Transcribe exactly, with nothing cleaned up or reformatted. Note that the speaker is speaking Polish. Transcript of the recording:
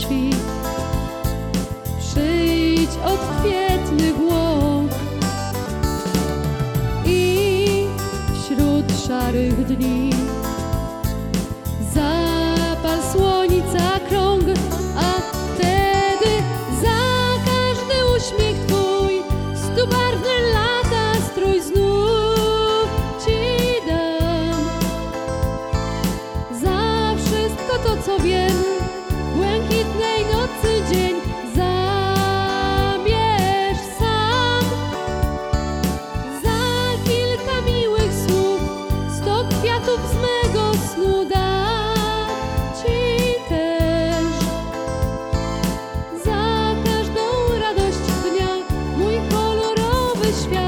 świt. Przyjdź od kwietnych łąk i wśród szarych dni zapal słońca krąg, a wtedy za każdy uśmiech Twój stu barwny lata strój znów Ci dam. Za wszystko to, co wiem, błękitnej nocy dzień zamierz sam. Za kilka miłych słów sto kwiatów z mego snu dam Ci też. Za każdą radość dnia mój kolorowy świat